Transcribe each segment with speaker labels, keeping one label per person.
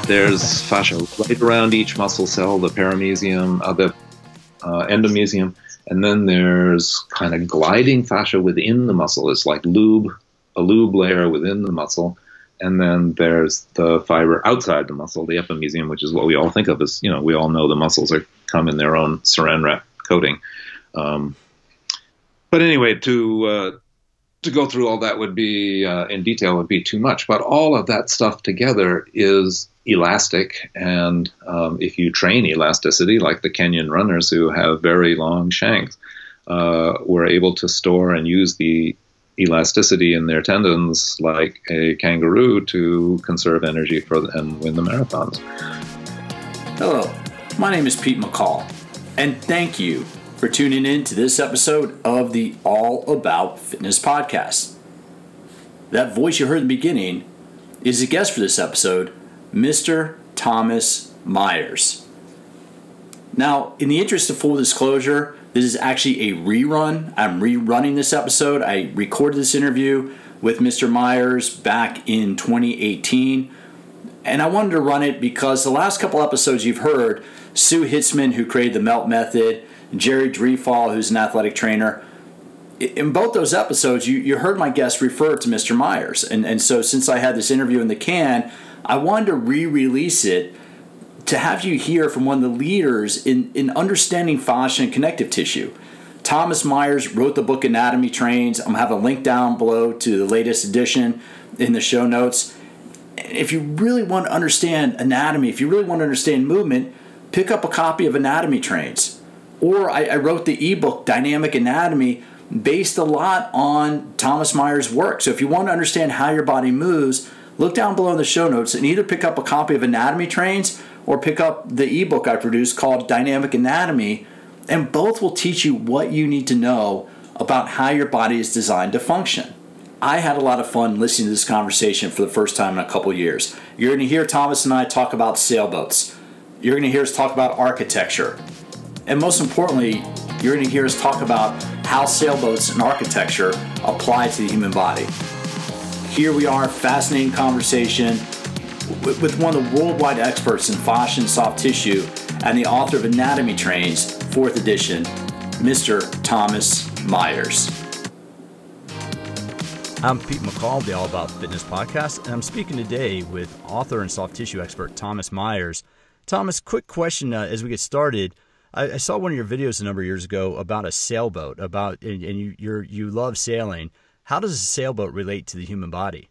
Speaker 1: There's fascia right around each muscle cell, the paramecium, the endomecium, and then there's kind of gliding fascia within the muscle. It's like a lube layer within the muscle. And then there's the fiber outside the muscle, the epimecium, which is what we all think of as, we all know the muscles come in their own saran wrap coating. But anyway, to go through all that would be, in detail, would be too much. But all of that stuff together is elastic. And if you train elasticity, like the Kenyan runners who have very long shanks, were able to store and use the elasticity in their tendons like a kangaroo to conserve energy and win the marathons.
Speaker 2: Hello, my name is Pete McCall, and thank you for tuning in to this episode of the All About Fitness podcast. That voice you heard in the beginning is a guest for this episode, Mr. Thomas Myers. Now, in the interest of full disclosure, this is actually a rerun. I'm rerunning this episode. I recorded this interview with Mr. Myers back in 2018. And I wanted to run it because the last couple episodes you've heard, Sue Hitzman, who created the MELT method, Jerry Driefall, who's an athletic trainer. In both those episodes, you heard my guest refer to Mr. Myers. And so since I had this interview in the can, I wanted to re-release it to have you hear from one of the leaders in understanding fascia and connective tissue. Thomas Myers wrote the book Anatomy Trains. I'm going to have a link down below to the latest edition in the show notes. If you really want to understand anatomy, if you really want to understand movement, pick up a copy of Anatomy Trains. Or I wrote the ebook Dynamic Anatomy based a lot on Thomas Myers' work. So if you want to understand how your body moves, look down below in the show notes and either pick up a copy of Anatomy Trains or pick up the ebook I produced called Dynamic Anatomy, and both will teach you what you need to know about how your body is designed to function. I had a lot of fun listening to this conversation for the first time in a couple years. You're going to hear Thomas and I talk about sailboats. You're going to hear us talk about architecture. And most importantly, you're going to hear us talk about how sailboats and architecture apply to the human body. Here we are, fascinating conversation with one of the worldwide experts in fascia and soft tissue and the author of Anatomy Trains, 4th edition, Mr. Thomas Myers.
Speaker 3: I'm Pete McCall, the All About Fitness podcast, and I'm speaking today with author and soft tissue expert Thomas Myers. Thomas, quick question as we get started. I saw one of your videos a number of years ago about a sailboat, and you love sailing. How does a sailboat relate to the human body?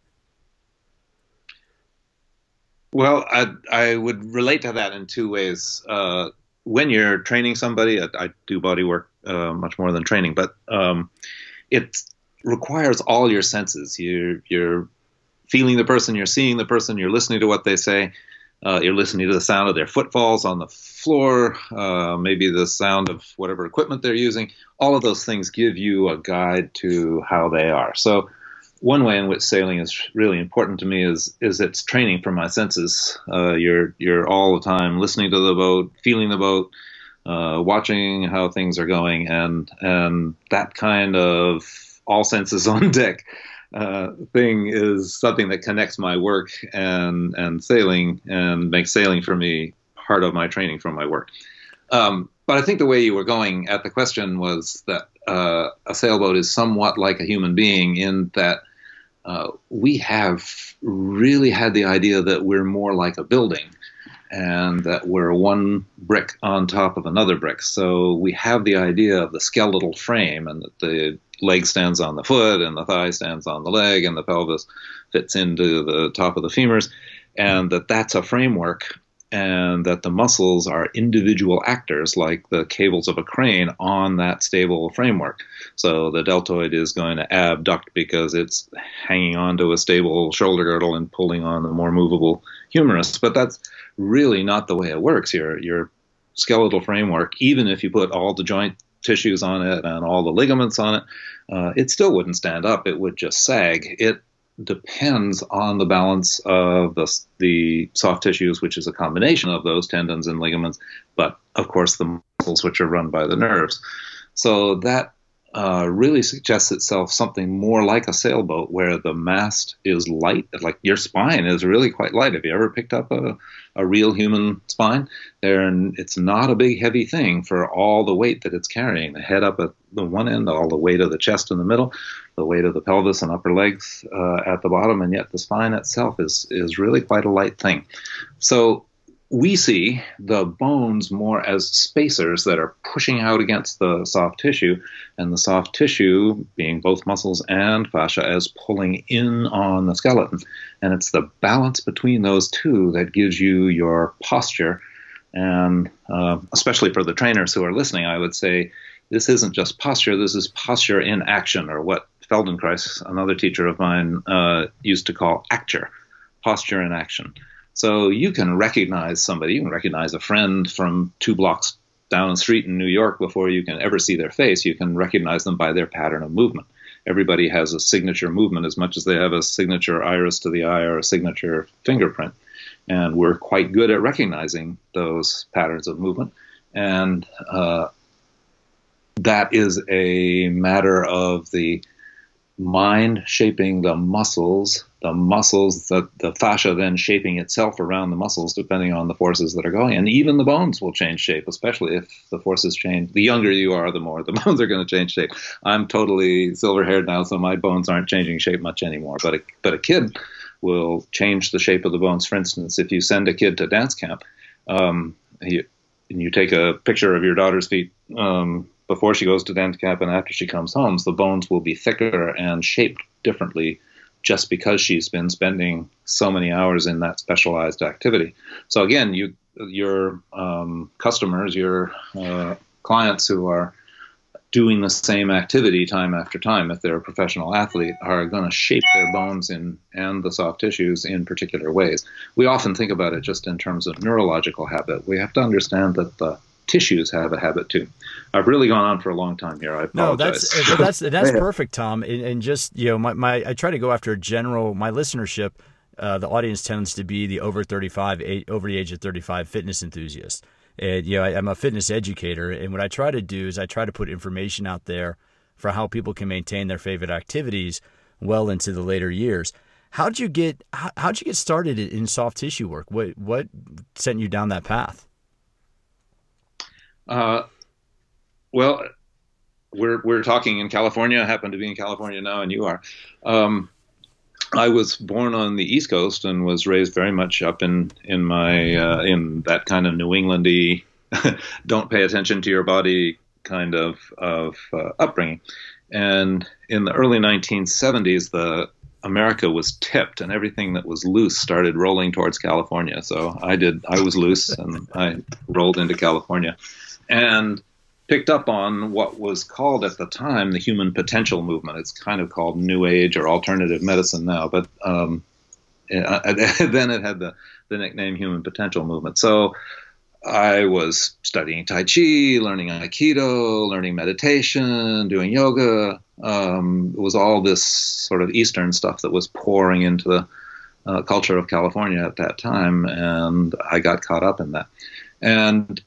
Speaker 1: Well, I would relate to that in two ways. When you're training somebody, I do body work much more than training, but it requires all your senses. You're feeling the person, you're seeing the person, you're listening to what they say, you're listening to the sound of their footfalls on the floor, maybe the sound of whatever equipment they're using. All of those things give you a guide to how they are. So one way in which sailing is really important to me is it's training for my senses. You're all the time listening to the boat, feeling the boat, watching how things are going, and that kind of all senses on deck thing is something that connects my work and sailing and makes sailing for me part of my training from my work. But I think the way you were going at the question was that a sailboat is somewhat like a human being in that we have really had the idea that we're more like a building and that we're one brick on top of another brick. So we have the idea of the skeletal frame and that the leg stands on the foot and the thigh stands on the leg and the pelvis fits into the top of the femurs, and that's a framework, and that the muscles are individual actors like the cables of a crane on that stable framework. So the deltoid is going to abduct because it's hanging onto a stable shoulder girdle and pulling on the more movable humerus. But that's really not the way it works. Your skeletal framework, even if you put all the joint tissues on it and all the ligaments on it, it still wouldn't stand up. It would just sag. It depends on the balance of the soft tissues, which is a combination of those tendons and ligaments, but of course the muscles, which are run by the nerves. So that really suggests itself something more like a sailboat, where the mast is light, like your spine is really quite light. Have you ever picked up a real human spine? It's not a big heavy thing for all the weight that it's carrying. The head up at the one end, all the weight of the chest in the middle, the weight of the pelvis and upper legs at the bottom, and yet the spine itself is really quite a light thing. So we see the bones more as spacers that are pushing out against the soft tissue, and the soft tissue, being both muscles and fascia, as pulling in on the skeleton. And it's the balance between those two that gives you your posture. And especially for the trainers who are listening, I would say this isn't just posture, this is posture in action, or what Feldenkrais, another teacher of mine, used to call acture, posture in action. So you can recognize somebody, you can recognize a friend from 2 blocks down the street in New York before you can ever see their face. You can recognize them by their pattern of movement. Everybody has a signature movement as much as they have a signature iris to the eye or a signature fingerprint. And we're quite good at recognizing those patterns of movement. And that is a matter of the mind shaping the muscles, the fascia then shaping itself around the muscles depending on the forces that are going. And even the bones will change shape, especially if the forces change. The younger you are, the more the bones are going to change shape. I'm totally silver-haired now, so my bones aren't changing shape much anymore. But a kid will change the shape of the bones. For instance, if you send a kid to dance camp, and you take a picture of your daughter's feet before she goes to dance camp and after she comes home, the bones will be thicker and shaped differently just because she's been spending so many hours in that specialized activity. So again, your customers, your clients who are doing the same activity time after time, if they're a professional athlete, are going to shape their bones and the soft tissues in particular ways. We often think about it just in terms of neurological habit. We have to understand that the tissues have a habit too. I've really gone on for a long time here. I apologize.
Speaker 3: No, that's perfect, Tom. And just, I try to go after a general, my listenership, the audience tends to be the over the age of 35 fitness enthusiast. And, I'm a fitness educator, and what I try to do is I try to put information out there for how people can maintain their favorite activities well into the later years. How'd you get started in soft tissue work? What sent you down that path?
Speaker 1: Well, we're talking in California. I happen to be in California now, and you are. I was born on the East Coast and was raised very much up in that kind of New Englandy, don't pay attention to your body kind of upbringing. And in the early 1970s, America was tipped, and everything that was loose started rolling towards California. So I was loose, and I rolled into California, and picked up on what was called at the time the human potential movement. It's kind of called New Age or alternative medicine now, but then it had the nickname human potential movement. So I was studying Tai Chi, learning Aikido, learning meditation, doing yoga. It was all this sort of Eastern stuff that was pouring into the culture of California at that time, and I got caught up in that. And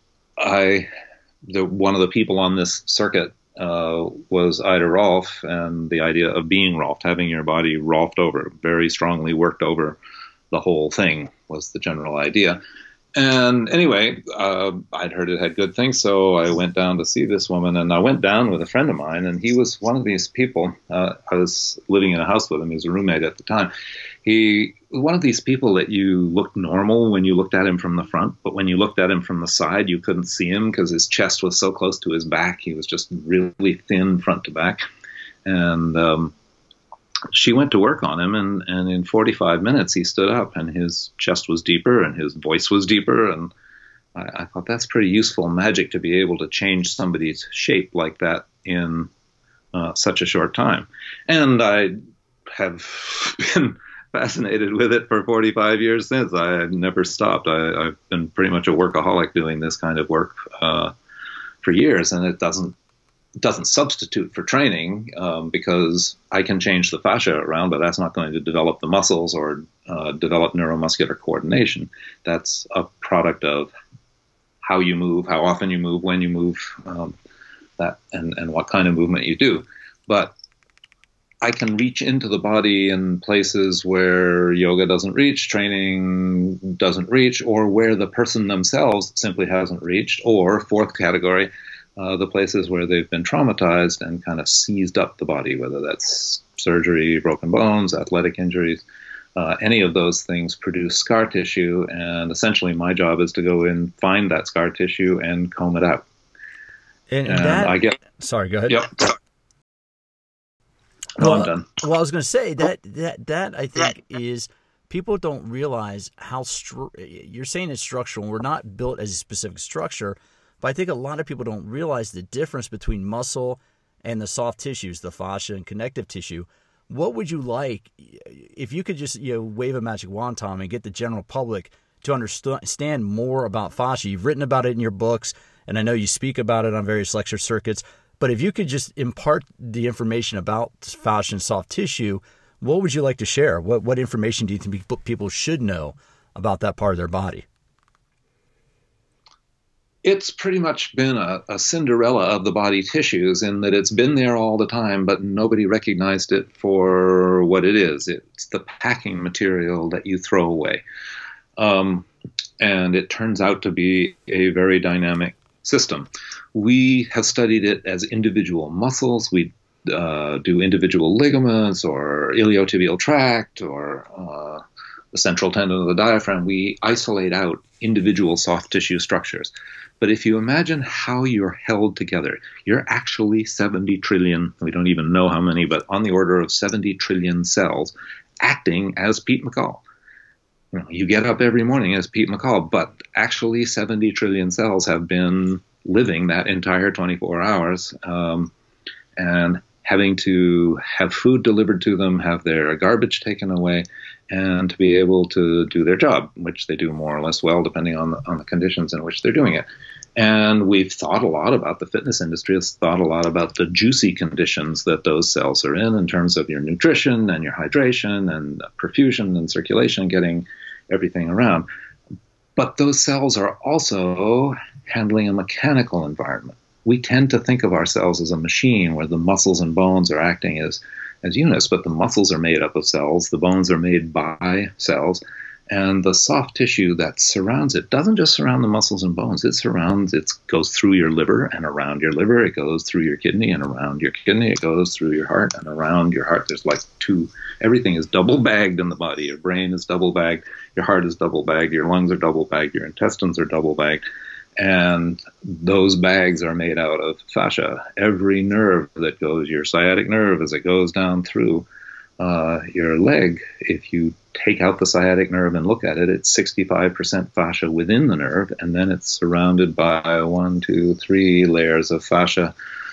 Speaker 1: one of the people on this circuit was Ida Rolf, and the idea of being Rolfed, having your body Rolfed over, very strongly worked over the whole thing was the general idea. And anyway, I'd heard it had good things, so I went down to see this woman, and I went down with a friend of mine, and he was one of these people. I was living in a house with him. He was a roommate at the time. He was one of these people that you looked normal when you looked at him from the front, but when you looked at him from the side, you couldn't see him because his chest was so close to his back. He was just really thin front to back. And she went to work on him, and in 45 minutes he stood up, and his chest was deeper and his voice was deeper. And I thought that's pretty useful magic to be able to change somebody's shape like that in such a short time. And I have been fascinated with it for 45 years since. I've never stopped. I've been pretty much a workaholic doing this kind of work for years, and it doesn't substitute for training because I can change the fascia around, but that's not going to develop the muscles or develop neuromuscular coordination. That's a product of how you move, how often you move, when you move. that and what kind of movement you do. But I can reach into the body in places where yoga doesn't reach, training doesn't reach, or where the person themselves simply hasn't reached, or fourth category, the places where they've been traumatized and kind of seized up the body, whether that's surgery, broken bones, athletic injuries. Any of those things produce scar tissue, and essentially my job is to go in, find that scar tissue, and comb it out.
Speaker 3: And that, sorry, go ahead.
Speaker 1: Yep. No, I'm done.
Speaker 3: Well, I was going to say that I think is, people don't realize how you're saying it's structural, and we're not built as a specific structure, but I think a lot of people don't realize the difference between muscle and the soft tissues, the fascia and connective tissue. What would you like if you could just wave a magic wand, Tom, and get the general public to understand more about fascia? You've written about it in your books, and I know you speak about it on various lecture circuits. But if you could just impart the information about fascia and soft tissue, what would you like to share? What information do you think people should know about that part of their body?
Speaker 1: It's pretty much been a Cinderella of the body tissues, in that it's been there all the time, but nobody recognized it for what it is. It's the packing material that you throw away. And it turns out to be a very dynamic system. We have studied it as individual muscles. We do individual ligaments or iliotibial tract or the central tendon of the diaphragm. We isolate out individual soft tissue structures. But if you imagine how you're held together, you're actually 70 trillion, we don't even know how many, but on the order of 70 trillion cells acting as Pete McCall. You get up every morning as Pete McCall, but actually 70 trillion cells have been living that entire 24 hours and having to have food delivered to them, have their garbage taken away, and to be able to do their job, which they do more or less well, depending on the conditions in which they're doing it. And we've thought a lot about, the fitness industry has thought a lot about the juicy conditions that those cells are in terms of your nutrition and your hydration and perfusion and circulation, getting everything around. But those cells are also handling a mechanical environment. We tend to think of ourselves as a machine where the muscles and bones are acting as units, but the muscles are made up of cells, the bones are made by cells, and the soft tissue that surrounds it doesn't just surround the muscles and bones. It goes through your liver and around your liver. It goes through your kidney and around your kidney. It goes through your heart and around your heart. There's like everything is double bagged in the body. Your brain is double bagged. Your heart is double bagged. Your lungs are double bagged. Your intestines are double bagged. And those bags are made out of fascia. Every nerve that goes, your sciatic nerve, as it goes down through your leg, if you take out the sciatic nerve and look at it, it's 65% fascia within the nerve, and then it's surrounded by 1, 2, 3 layers of fascia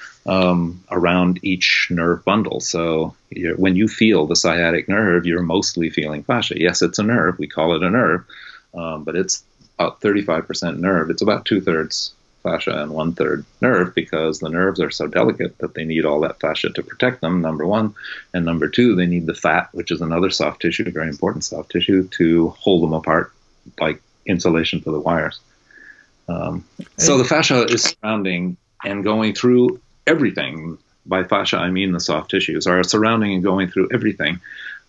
Speaker 1: around each nerve bundle. So when you feel the sciatic nerve, you're mostly feeling fascia. Yes, it's a nerve. We call it a nerve, but it's about 35% nerve. It's about 2/3 fascia and 1/3 nerve, because the nerves are so delicate that they need all that fascia to protect them, number one. And number two, they need the fat, which is another soft tissue, very important soft tissue, to hold them apart like insulation for the wires. So the fascia is surrounding and going through everything. By fascia, I mean the soft tissues are surrounding and going through everything.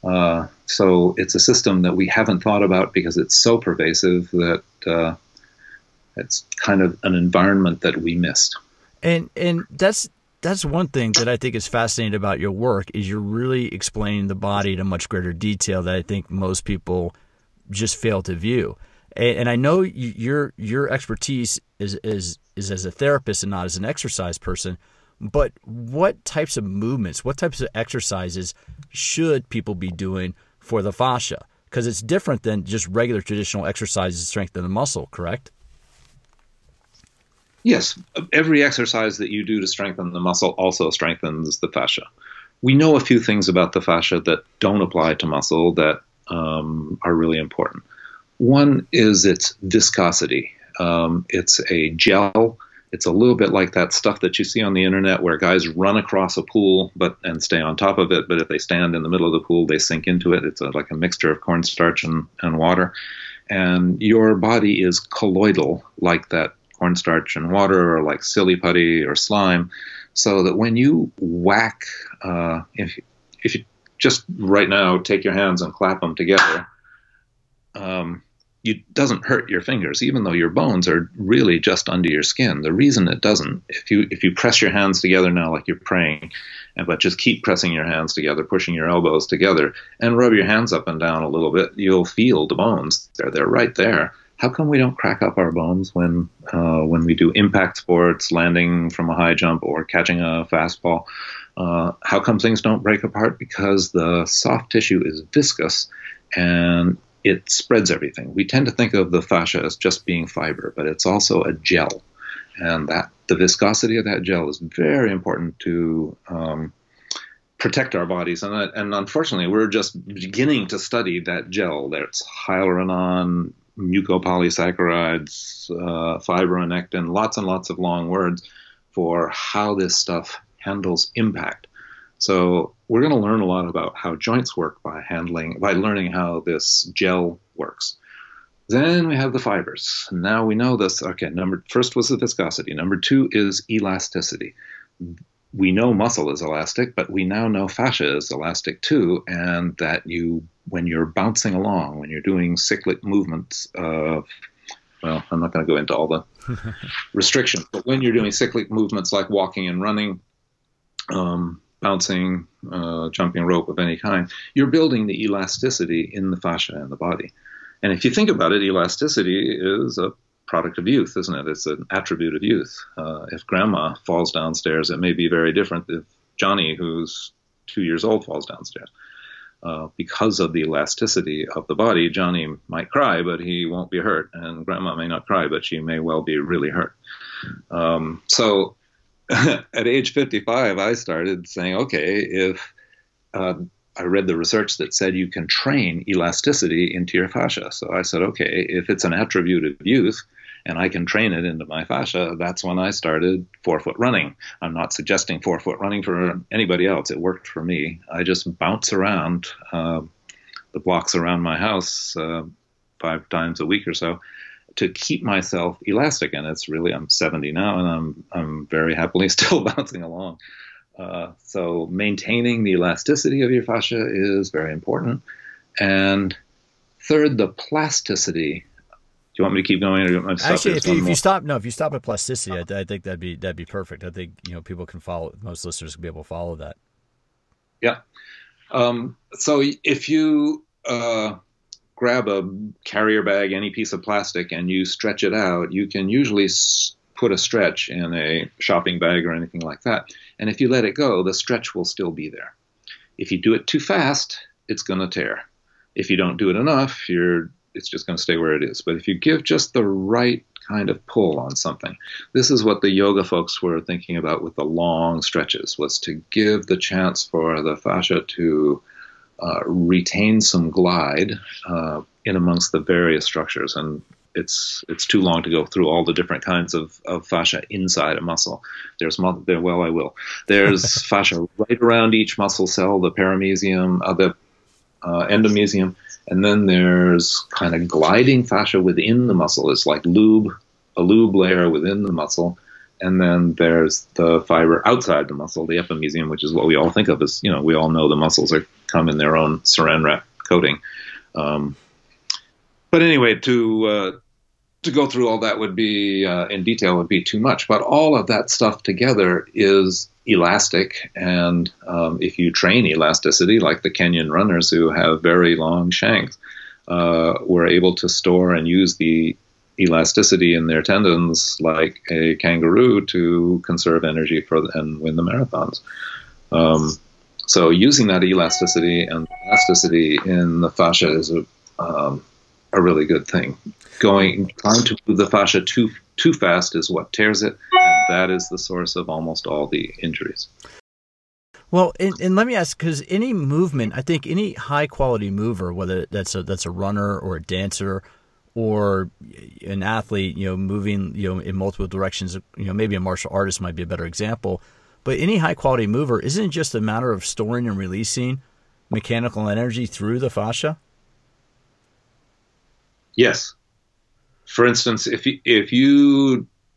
Speaker 1: So it's a system that we haven't thought about because it's so pervasive that it's kind of an environment that we missed.
Speaker 3: And that's one thing that I think is fascinating about your work, is you're really explaining the body in a much greater detail that I think most people just fail to view. And I know your expertise is as a therapist and not as an exercise person. But what types of movements, what types of exercises should people be doing for the fascia? Because it's different than just regular traditional exercises to strengthen the muscle, correct?
Speaker 1: Yes. Every exercise that you do to strengthen the muscle also strengthens the fascia. We know a few things about the fascia that don't apply to muscle that are really important. One is its viscosity. It's a gel. It's a little bit like that stuff that you see on the internet where guys run across a pool and stay on top of it, but if they stand in the middle of the pool, they sink into it. It's like a mixture of cornstarch and water. And your body is colloidal, like that cornstarch and water, or like silly putty or slime, so that when you whack, if you just right now take your hands and clap them together, it doesn't hurt your fingers, even though your bones are really just under your skin. The reason it doesn't, if you press your hands together now like you're praying, but just keep pressing your hands together, pushing your elbows together, and rub your hands up and down a little bit, you'll feel the bones. They're right there. How come we don't crack up our bones when we do impact sports, landing from a high jump or catching a fastball? How come things don't break apart? Because the soft tissue is viscous and it spreads everything. We tend to think of the fascia as just being fiber, but it's also a gel. And that the viscosity of that gel is very important to protect our bodies. And unfortunately, we're just beginning to study that gel. There's hyaluronan, mucopolysaccharides, fibronectin, lots and lots of long words for how this stuff handles impact. So we're going to learn a lot about how joints work by learning how this gel works. Then we have the fibers. Now we know this. Okay, first was the viscosity. Number 2 is elasticity. We know muscle is elastic, but we now know fascia is elastic too, and that when you're bouncing along, when you're doing cyclic movements I'm not going to go into all the restrictions, but when you're doing cyclic movements like walking and running, bouncing, jumping rope of any kind, you're building the elasticity in the fascia and the body. And if you think about it, elasticity is a product of youth, isn't it? It's an attribute of youth. If grandma falls downstairs, it may be very different if Johnny, who's 2 years old, falls downstairs. Because of the elasticity of the body, Johnny might cry, but he won't be hurt. And grandma may not cry, but she may well be really hurt. So at age 55, I started saying, okay, if I read the research that said you can train elasticity into your fascia. So I said, okay, if it's an attribute of youth and I can train it into my fascia, that's when I started 4-foot running. I'm not suggesting 4-foot running for anybody else. It worked for me. I just bounce around the blocks around my house 5 times a week or so to keep myself elastic. And it's really, I'm 70 now and I'm very happily still bouncing along. So maintaining the elasticity of your fascia is very important. And third, the plasticity. Do you want me to keep going? Or do you want me to stop?
Speaker 3: Actually, if you stop at plasticity, I think that'd be perfect. I think people can follow. Most listeners can be able to follow that.
Speaker 1: Yeah. So if you grab a carrier bag, any piece of plastic, and you stretch it out, you can usually put a stretch in a shopping bag or anything like that. And if you let it go, the stretch will still be there. If you do it too fast, it's going to tear. If you don't do it enough, it's just going to stay where it is. But if you give just the right kind of pull on something, this is what the yoga folks were thinking about with the long stretches, was to give the chance for the fascia to retain some glide in amongst the various structures. And it's too long to go through all the different kinds of fascia inside a muscle. There's fascia right around each muscle cell, the paramecium, the endomysium, and then there's kind of gliding fascia within the muscle. It's like a lube layer within the muscle. And then there's the fiber outside the muscle, the epimysium, which is what we all think of as, we all know the muscles come in their own saran wrap coating. But anyway, to go through all that would be in detail would be too much. But all of that stuff together is elastic. And if you train elasticity, like the Kenyan runners who have very long shanks, were able to store and use the elasticity in their tendons like a kangaroo to conserve energy and win the marathons. So using that elasticity and elasticity in the fascia is a really good thing. Trying to move the fascia too fast is what tears it, and that is the source of almost all the injuries.
Speaker 3: Well, and let me ask, because any movement, I think any high quality mover, whether that's a runner or a dancer or an athlete, moving, in multiple directions, maybe a martial artist might be a better example, but any high quality mover, isn't it just a matter of storing and releasing mechanical energy through the fascia?
Speaker 1: Yes. For instance, if you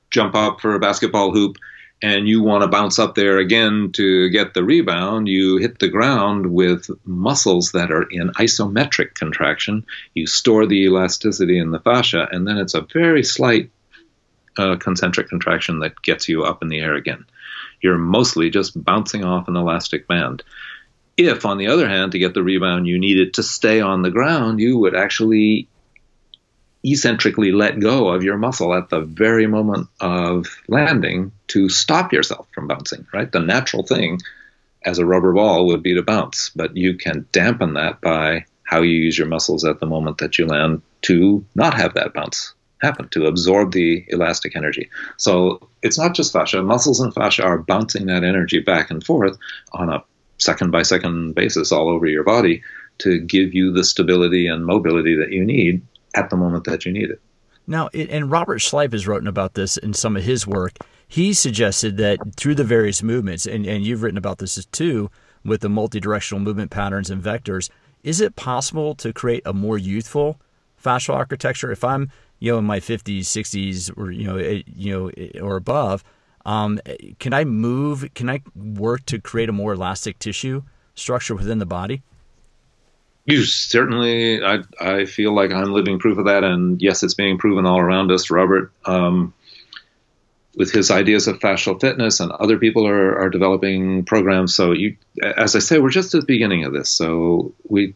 Speaker 1: jump up for a basketball hoop and you want to bounce up there again to get the rebound, you hit the ground with muscles that are in isometric contraction. You store the elasticity in the fascia, and then it's a very slight concentric contraction that gets you up in the air again. You're mostly just bouncing off an elastic band. If, on the other hand, to get the rebound, you needed to stay on the ground, you would actually eccentrically let go of your muscle at the very moment of landing to stop yourself from bouncing, right? The natural thing as a rubber ball would be to bounce, but you can dampen that by how you use your muscles at the moment that you land to not have that bounce happen, to absorb the elastic energy. So it's not just fascia. Muscles and fascia are bouncing that energy back and forth on a second-by-second basis all over your body to give you the stability and mobility that you need at the moment that you need it.
Speaker 3: Now, and Robert Schleip has written about this in some of his work. He suggested that through the various movements, and you've written about this too, with the multi-directional movement patterns and vectors, is it possible to create a more youthful fascial architecture? If I'm, in my 50s, 60s, or or above, can I work to create a more elastic tissue structure within the body?
Speaker 1: You certainly, I feel like I'm living proof of that, and yes, it's being proven all around us. Robert, with his ideas of fascial fitness, and other people are developing programs. So, as I say, we're just at the beginning of this. So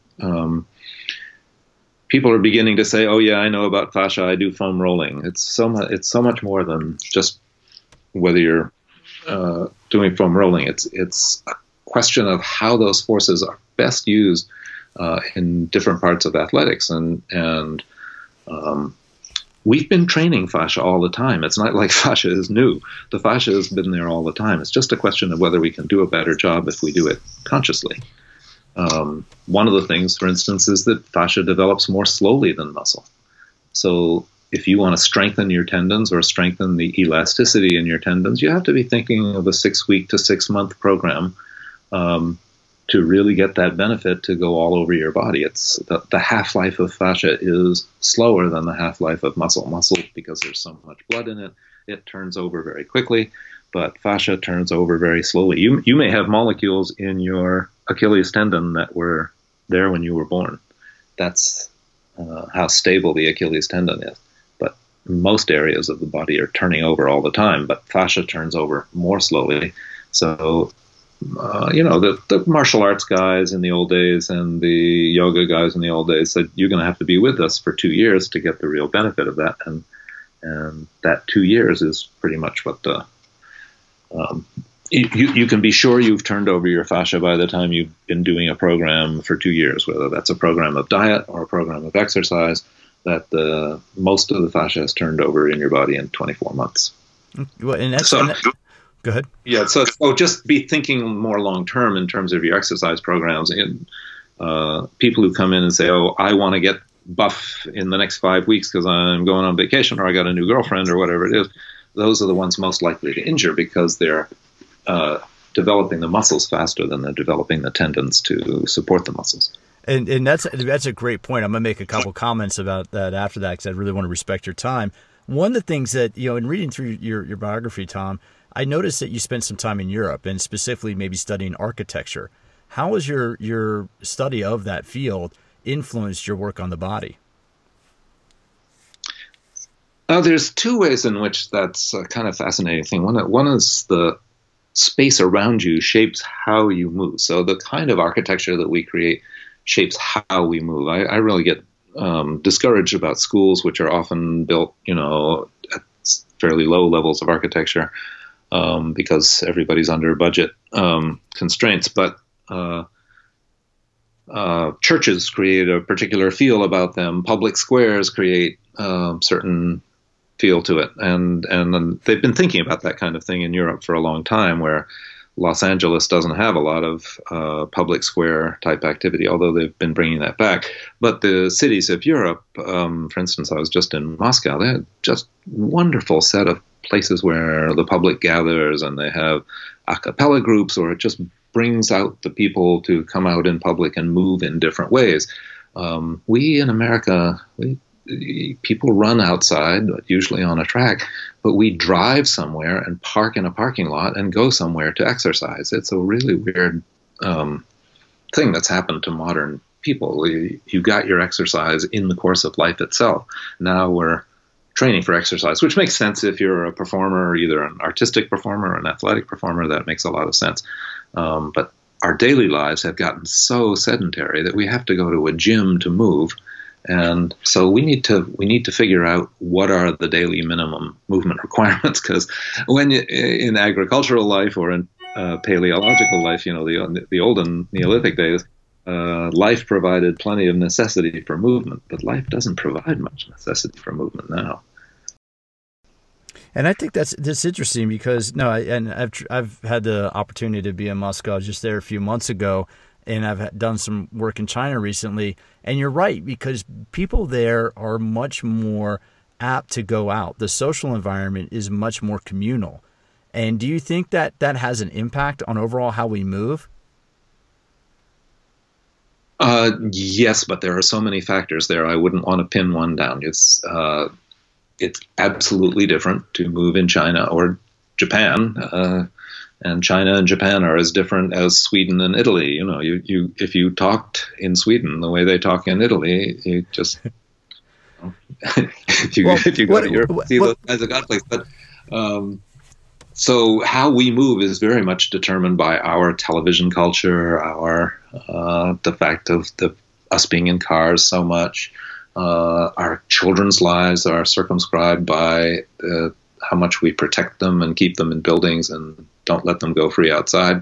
Speaker 1: people are beginning to say, "Oh yeah, I know about fascia. I do foam rolling." It's so much more than just whether you're doing foam rolling. It's a question of how those forces are best used in different parts of athletics, and we've been training fascia all the time. It's not like fascia is new. The fascia has been there all the time. It's just a question of whether we can do a better job if we do it consciously. One of the things, for instance, is that fascia develops more slowly than muscle. So if you want to strengthen your tendons or strengthen the elasticity in your tendons, you have to be thinking of a 6-week to 6-month program to really get that benefit to go all over your body. It's the half-life of fascia is slower than the half-life of muscle. Muscle, because there's so much blood in it, it turns over very quickly, but fascia turns over very slowly. You may have molecules in your Achilles tendon that were there when you were born. That's how stable the Achilles tendon is. But most areas of the body are turning over all the time, but fascia turns over more slowly. So the martial arts guys in the old days and the yoga guys in the old days said, you're going to have to be with us for 2 years to get the real benefit of that. And that 2 years is pretty much what you can be sure you've turned over your fascia by the time you've been doing a program for 2 years, whether that's a program of diet or a program of exercise, that most of the fascia has turned over in your body in 24 months.
Speaker 3: Well, go ahead.
Speaker 1: Yeah, so just be thinking more long-term in terms of your exercise programs. And people who come in and say, oh, I want to get buff in the next 5 weeks because I'm going on vacation or I got a new girlfriend or whatever it is, those are the ones most likely to injure because they're developing the muscles faster than they're developing the tendons to support the muscles.
Speaker 3: And that's a great point. I'm going to make a couple comments about that after that because I really want to respect your time. One of the things that, in reading through your biography, Tom, I noticed that you spent some time in Europe and specifically maybe studying architecture. How has your study of that field influenced your work on the body?
Speaker 1: There's two ways in which that's a kind of fascinating thing. One is the space around you shapes how you move. So the kind of architecture that we create shapes how we move. I really get discouraged about schools which are often built, at fairly low levels of architecture. Because everybody's under budget constraints. But churches create a particular feel about them. Public squares create certain feel to it. And they've been thinking about that kind of thing in Europe for a long time, where Los Angeles doesn't have a lot of public square type activity, although they've been bringing that back. But the cities of Europe, for instance, I was just in Moscow, they had just wonderful set of places where the public gathers and they have a cappella groups, or it just brings out the people to come out in public and move in different ways. We in America, we people run outside, usually on a track, but we drive somewhere and park in a parking lot and go somewhere to exercise. It's a really weird thing that's happened to modern people. You got your exercise in the course of life itself. Now we're training for exercise, which makes sense if you're a performer, either an artistic performer or an athletic performer. That makes a lot of sense. But our daily lives have gotten so sedentary that we have to go to a gym to move. And so we need to figure out what are the daily minimum movement requirements, because when in agricultural life or in paleological life, the olden Neolithic days, life provided plenty of necessity for movement, but life doesn't provide much necessity for movement now.
Speaker 3: And I think that's interesting because I've had the opportunity to be in Moscow. I was just there a few months ago, and I've done some work in China recently. And you're right, because people there are much more apt to go out. The social environment is much more communal. And do you think that has an impact on overall how we move?
Speaker 1: Yes, but there are so many factors there. I wouldn't want to pin one down. It's absolutely different to move in China or Japan, and China and Japan are as different as Sweden and Italy. If you talked in Sweden the way they talk in Italy, you just if you go to Europe, see those kinds of conflicts. But so how we move is very much determined by our television culture, the fact of us being in cars so much. Our children's lives are circumscribed by how much we protect them and keep them in buildings and don't let them go free outside.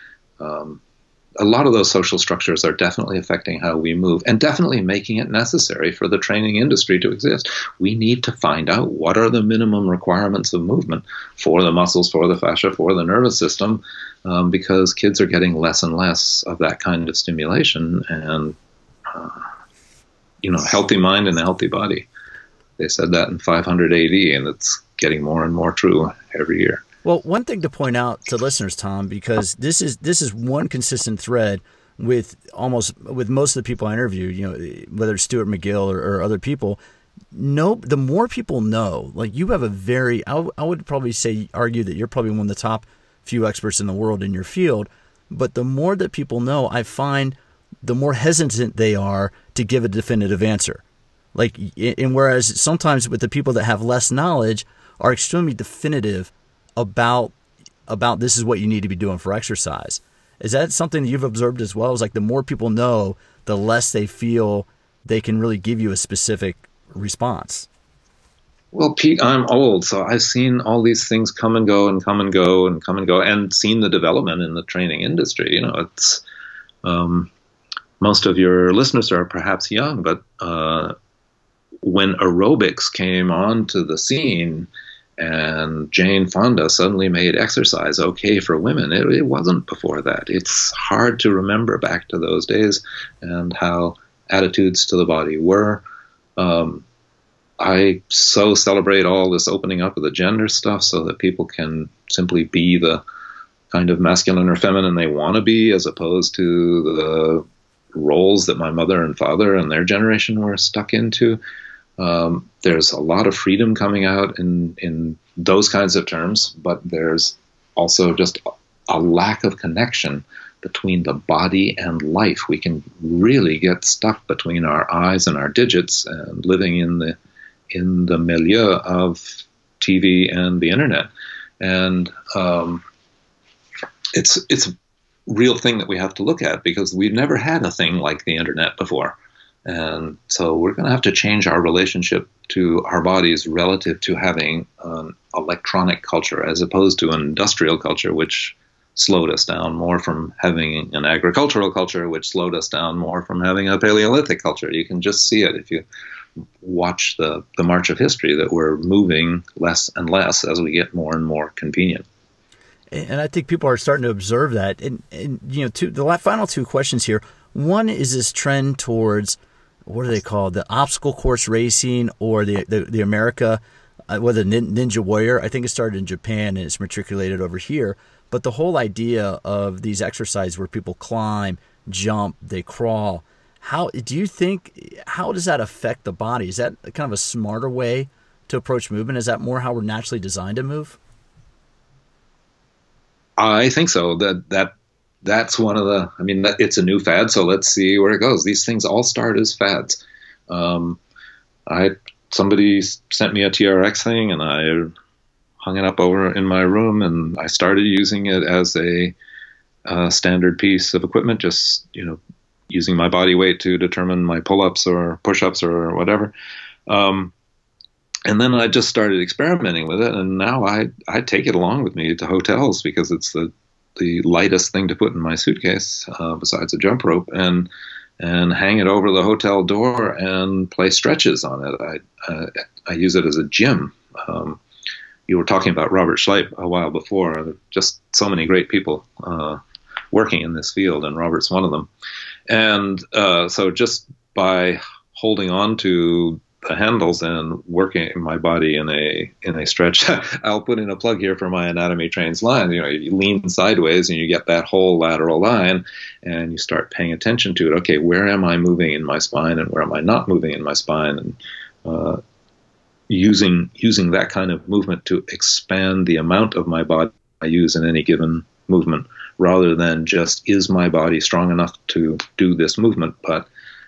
Speaker 1: A lot of those social structures are definitely affecting how we move and definitely making it necessary for the training industry to exist. We need to find out what are the minimum requirements of movement for the muscles, for the fascia, for the nervous system, because kids are getting less and less of that kind of stimulation and healthy mind and a healthy body. They said that in 500 AD, and it's getting more and more true every year.
Speaker 3: Well, one thing to point out to listeners, Tom, because this is one consistent thread with most of the people I interview, whether it's Stuart McGill or other people. The more people know, like you have I would probably argue that you're probably one of the top few experts in the world in your field, but the more that people know, I find the more hesitant they are to give a definitive answer. And whereas sometimes with the people that have less knowledge are extremely definitive about this is what you need to be doing for exercise. Is that something that you've observed as well? Is like the more people know, the less they feel they can really give you a specific response?
Speaker 1: Well, Pete, I'm old, so I've seen all these things come and go and come and go and come and go, and seen the development in the training industry. It's most of your listeners are perhaps young, but when aerobics came onto the scene and Jane Fonda suddenly made exercise okay for women, it wasn't before that. It's hard to remember back to those days and how attitudes to the body were. I so celebrate all this opening up of the gender stuff so that people can simply be the kind of masculine or feminine they want to be, as opposed to the roles that my mother and father and their generation were stuck into. There's a lot of freedom coming out in those kinds of terms, but there's also just a lack of connection between the body and life. We can really get stuck between our eyes and our digits and living in the milieu of TV and the internet. And it's a real thing that we have to look at, because we've never had a thing like the internet before. And so we're going to have to change our relationship to our bodies relative to having an electronic culture as opposed to an industrial culture, which slowed us down more from having an agricultural culture, which slowed us down more from having a Paleolithic culture. You can just see it if you watch the march of history, that we're moving less and less as we get more and more convenient.
Speaker 3: And I think people are starting to observe that. And the final two questions here. One is this trend towards, what are they called? The obstacle course racing, or the America, whether Ninja Warrior. I think it started in Japan and it's matriculated over here. But the whole idea of these exercises where people climb, jump, they crawl, How does that affect the body? Is that kind of a smarter way to approach movement? Is that more how we're naturally designed to move?
Speaker 1: I think so. That's one of the. I mean, it's a new fad, so let's see where it goes. These things all start as fads. Somebody sent me a TRX thing, and I hung it up over in my room, and I started using it as a standard piece of equipment. Just using my body weight to determine my pull-ups or push-ups or whatever. And then I just started experimenting with it, and now I take it along with me to hotels because it's the lightest thing to put in my suitcase besides a jump rope, and hang it over the hotel door and play stretches on it. I use it as a gym. You were talking about Robert Schleip a while before. There are just so many great people working in this field, and Robert's one of them. And so just by holding on to the handles and working my body in a stretch. I'll put in a plug here for my Anatomy Trains line. You lean sideways and you get that whole lateral line, and you start paying attention to it. Okay, where am I moving in my spine, and where am I not moving in my spine? And using that kind of movement to expand the amount of my body I use in any given movement, rather than just, is my body strong enough to do this movement, but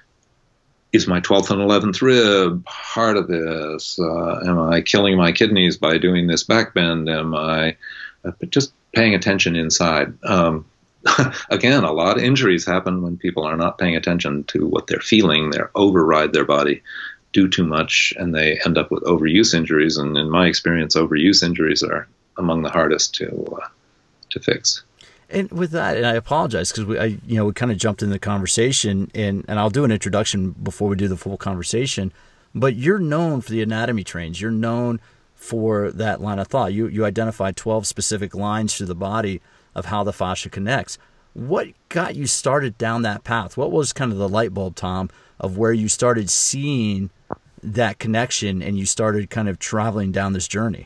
Speaker 1: is my 12th and 11th rib part of this? Am I killing my kidneys by doing this back bend? Am I just paying attention inside? Again, a lot of injuries happen when people are not paying attention to what they're feeling. They override their body, do too much, and they end up with overuse injuries. And in my experience, overuse injuries are among the hardest to fix.
Speaker 3: And with that, and I apologize because we kind of jumped in the conversation, and I'll do an introduction before we do the full conversation. But you're known for the anatomy trains. You're known for that line of thought. You identified 12 specific lines through the body of how the fascia connects. What got you started down that path? What was kind of the light bulb, Tom, of where you started seeing that connection and you started kind of traveling down this journey?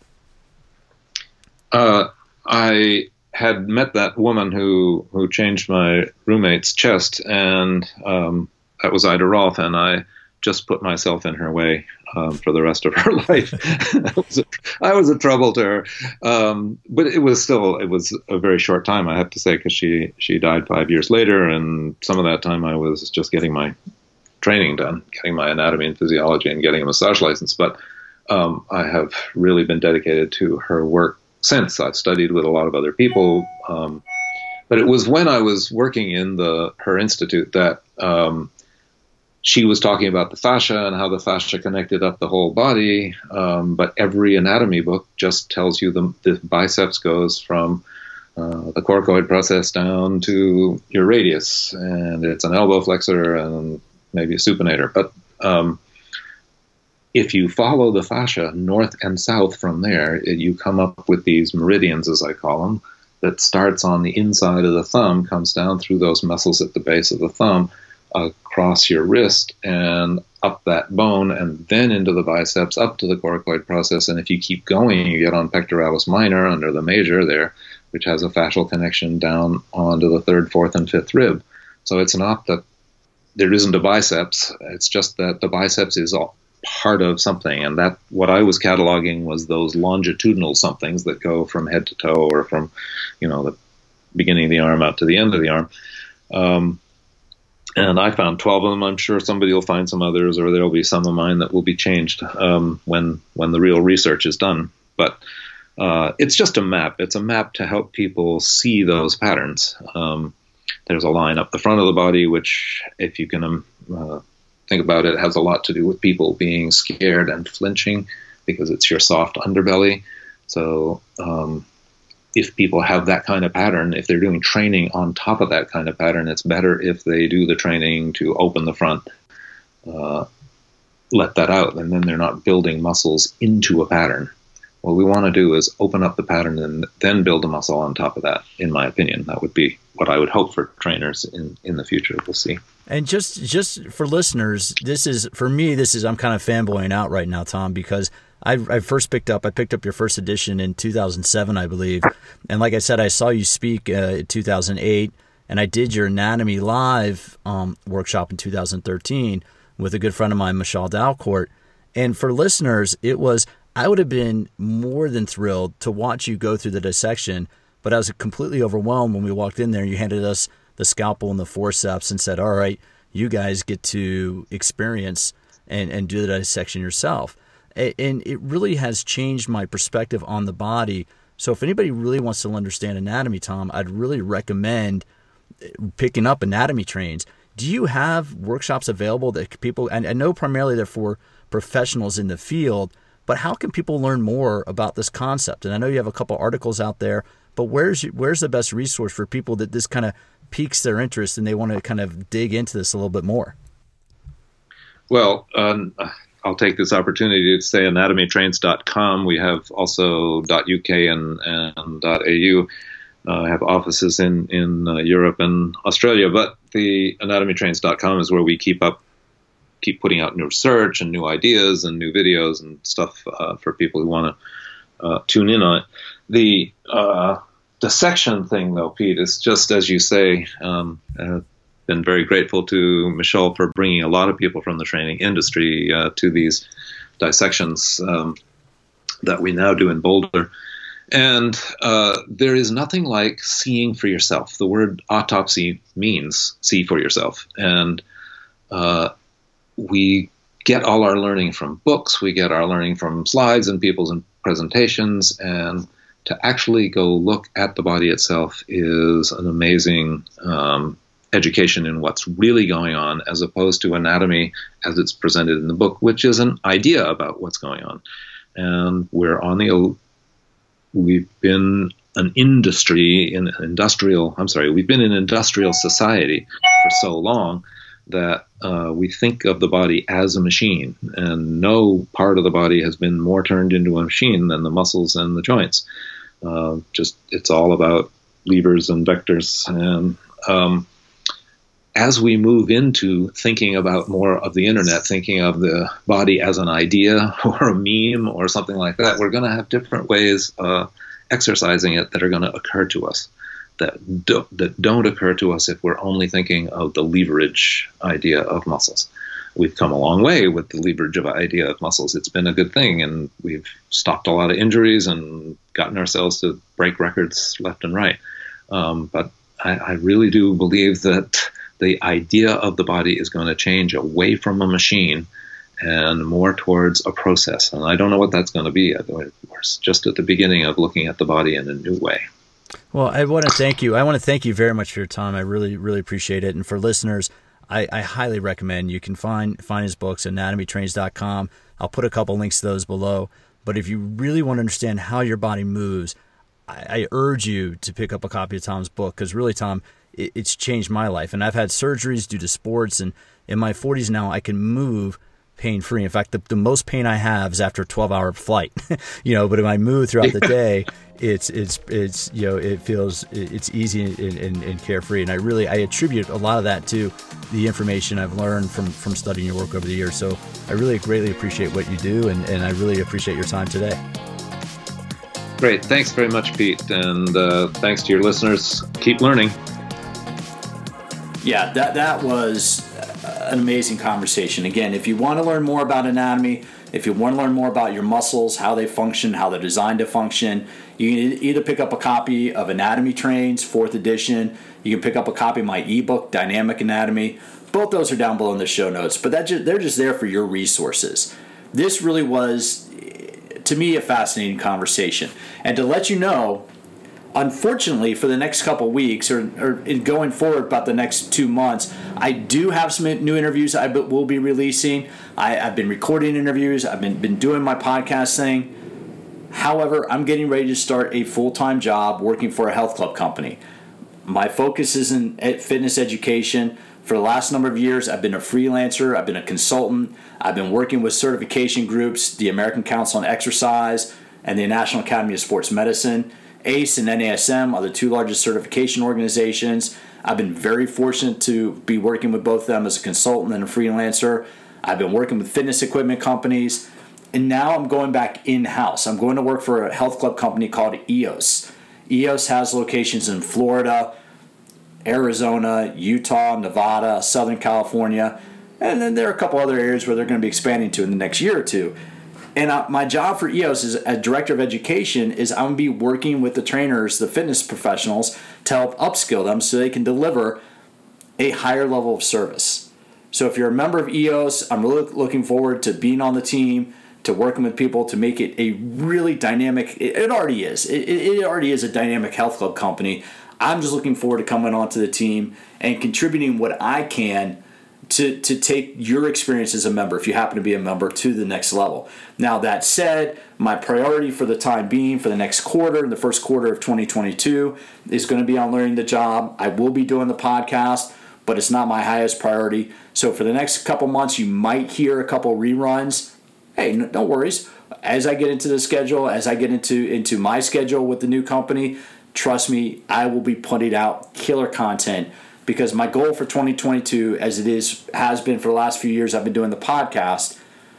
Speaker 1: I had met that woman who changed my roommate's chest, and that was Ida Rolf, and I just put myself in her way for the rest of her life. I was a trouble to her, but it was a very short time, I have to say, because she died 5 years later, and some of that time I was just getting my training done, getting my anatomy and physiology, and getting a massage license. But I have really been dedicated to her work since. I've studied with a lot of other people, but it was when I was working in her institute that she was talking about the fascia and how the fascia connected up the whole body, but every anatomy book just tells you the biceps goes from the coracoid process down to your radius, and it's an elbow flexor and maybe a supinator. But if you follow the fascia north and south from there, you come up with these meridians, as I call them, that starts on the inside of the thumb, comes down through those muscles at the base of the thumb, across your wrist and up that bone, and then into the biceps, up to the coracoid process. And if you keep going, you get on pectoralis minor under the major there, which has a fascial connection down onto the third, fourth, and fifth rib. So it's not that there isn't a biceps, it's just that the biceps is all part of something, and that what I was cataloging was those longitudinal somethings that go from head to toe, or from the beginning of the arm out to the end of the arm. And I found 12 of them. I'm sure somebody will find some others, or there will be some of mine that will be changed when the real research is done. But it's just a map. It's a map to help people see those patterns. There's a line up the front of the body, which, if you can think about it, has a lot to do with people being scared and flinching because it's your soft underbelly. So if people have that kind of pattern, if they're doing training on top of that kind of pattern, it's better if they do the training to open the front, let that out, and then they're not building muscles into a pattern. What we want to do is open up the pattern and then build a muscle on top of that, in my opinion. That would be what I would hope for trainers in the future. We'll see.
Speaker 3: And just for listeners, I'm kind of fanboying out right now, Tom, because I picked up your first edition in 2007, I believe. And like I said, I saw you speak in 2008 and I did your Anatomy Live workshop in 2013 with a good friend of mine, Michelle Dalcourt. And for listeners, I would have been more than thrilled to watch you go through the dissection, but I was completely overwhelmed when we walked in there. You handed us the scalpel and the forceps and said, all right, you guys get to experience and do the dissection yourself. And it really has changed my perspective on the body. So if anybody really wants to understand anatomy, Tom, I'd really recommend picking up Anatomy Trains. Do you have workshops available that people, and I know primarily they're for professionals in the field, but how can people learn more about this concept? And I know you have a couple articles out there, but where's the best resource for people that this kind of piques their interest and they want to kind of dig into this a little bit more?
Speaker 1: Well, I'll take this opportunity to say anatomytrains.com. We have also .uk and .au. Have offices in Europe and Australia, but the anatomytrains.com is where we keep putting out new research and new ideas and new videos and stuff for people who want to tune in on it. The dissection thing, though, Pete, is just as you say. I've been very grateful to Michelle for bringing a lot of people from the training industry to these dissections that we now do in Boulder. And there is nothing like seeing for yourself. The word autopsy means see for yourself. And we get all our learning from books. We get our learning from slides and people's presentations. And to actually go look at the body itself is an amazing education in what's really going on, as opposed to anatomy as it's presented in the book, which is an idea about what's going on. And we've been an industrial society for so long that we think of the body as a machine, and no part of the body has been more turned into a machine than the muscles and the joints. It's all about levers and vectors. And as we move into thinking about more of the internet, thinking of the body as an idea or a meme or something like that, we're going to have different ways exercising it that are going to occur to us that don't occur to us if we're only thinking of the leverage idea of muscles. We've come a long way with the leverage of idea of muscles. It's been a good thing, and we've stopped a lot of injuries and gotten ourselves to break records left and right. But I really do believe that the idea of the body is going to change away from a machine and more towards a process. And I don't know what that's going to be. We're just at the beginning of looking at the body in a new way.
Speaker 3: Well, I want to thank you. I want to thank you very much for your time. I really, really appreciate it. And for listeners, I highly recommend you can find his books at anatomytrains.com. I'll put a couple links to those below. But if you really want to understand how your body moves, I urge you to pick up a copy of Tom's book, because really, Tom, it's changed my life. And I've had surgeries due to sports, and in my 40s now, I can move pain-free. In fact, the most pain I have is after a 12-hour flight. But if I move throughout the day, it feels easy and carefree. And I attribute a lot of that to the information I've learned from studying your work over the years. So I really greatly appreciate what you do, and I really appreciate your time today.
Speaker 1: Great. Thanks very much, Pete. And thanks to your listeners. Keep learning.
Speaker 2: Yeah, that was an amazing conversation. Again, if you want to learn more about anatomy, if you want to learn more about your muscles, how they function, how they're designed to function, you can either pick up a copy of Anatomy Trains, 4th edition. You can pick up a copy of my ebook, Dynamic Anatomy. Both those are down below in the show notes, but they're just there for your resources. This really was, to me, a fascinating conversation. And to let you know, unfortunately, for the next couple weeks or in going forward about the next 2 months, I do have some new interviews I will be releasing. I've been recording interviews. I've been doing my podcast thing. However, I'm getting ready to start a full-time job working for a health club company. My focus is in fitness education. For the last number of years, I've been a freelancer. I've been a consultant. I've been working with certification groups, the American Council on Exercise and the National Academy of Sports Medicine. ACE and NASM are the two largest certification organizations. I've been very fortunate to be working with both of them as a consultant and a freelancer. I've been working with fitness equipment companies, and now I'm going back in-house. I'm going to work for a health club company called EOS. EOS has locations in Florida, Arizona, Utah, Nevada, Southern California, and then there are a couple other areas where they're going to be expanding to in the next year or two. And my job for EOS as Director of Education is I'm going to be working with the trainers, the fitness professionals, to help upskill them so they can deliver a higher level of service. So if you're a member of EOS, I'm really looking forward to being on the team, to working with people to make it a really dynamic, it already is. It already is a dynamic health club company. I'm just looking forward to coming onto the team and contributing what I can to take your experience as a member, if you happen to be a member, to the next level. Now, that said, my priority for the time being for the next quarter, the first quarter of 2022, is going to be on learning the job. I will be doing the podcast, but it's not my highest priority. So for the next couple months, you might hear a couple reruns. Hey, no worries. As I get into the schedule, as I get into my schedule with the new company, trust me, I will be putting out killer content, because my goal for 2022, as it has been for the last few years I've been doing the podcast,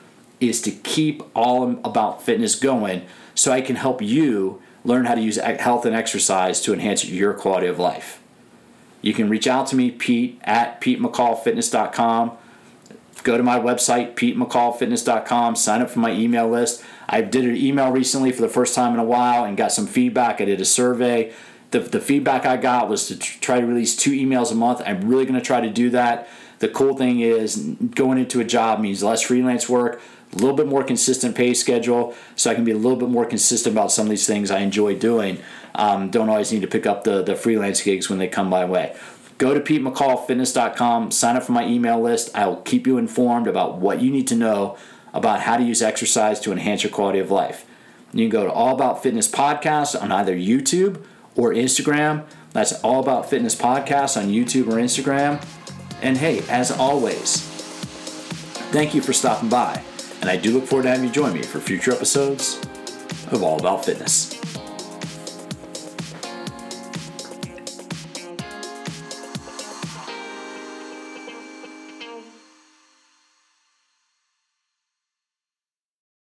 Speaker 2: is to keep All About Fitness going so I can help you learn how to use health and exercise to enhance your quality of life. You can reach out to me, Pete, at PeteMcCallFitness.com. Go to my website, PeteMcCallFitness.com. Sign up for my email list. I did an email recently for the first time in a while and got some feedback. I did a survey. The feedback I got was to try to release 2 emails a month. I'm really going to try to do that. The cool thing is going into a job means less freelance work, a little bit more consistent pay schedule, so I can be a little bit more consistent about some of these things I enjoy doing. Don't always need to pick up the freelance gigs when they come my way. Go to PeteMcCallFitness.com, sign up for my email list. I will keep you informed about what you need to know about how to use exercise to enhance your quality of life. You can go to All About Fitness Podcast on either YouTube or Instagram. That's All About Fitness Podcast on YouTube or Instagram. And hey, as always, thank you for stopping by. And I do look forward to having you join me for future episodes of All About Fitness.